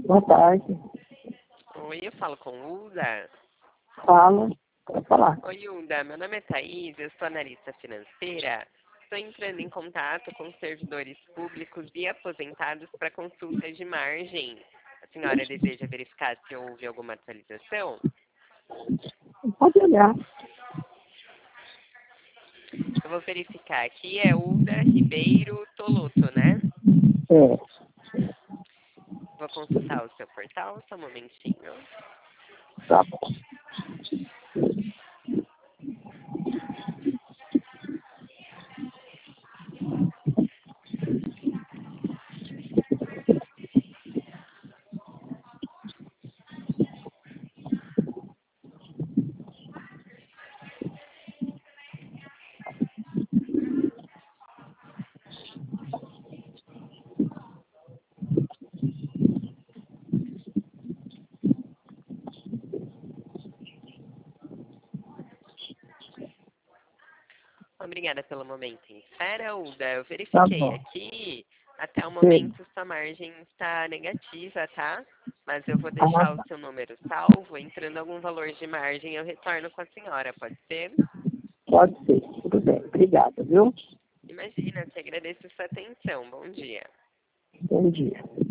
Boa tarde. Oi, eu falo com Hilda. Fala. Pode falar. Oi, Hilda. Meu nome é Thaís, eu sou analista financeira. Estou entrando em contato com servidores públicos e aposentados para consultas de margem. A senhora deseja verificar se houve alguma atualização? Pode olhar. Eu vou verificar aqui, é Hilda Ribeiro Toloto, né? É. Vou consultar o seu portal, só um momentinho. Tá bom. Obrigada pelo momento em espera, Hilda. Eu Tá verifiquei bom. aqui, até o Sim. momento sua margem está negativa, tá? Mas eu vou Ah, deixar o tá. seu número salvo, entrando algum valor de margem, eu retorno com a senhora, pode ser? Pode ser. Tudo bem. Obrigada, viu? Imagina, te agradeço sua atenção. Bom dia. Bom dia.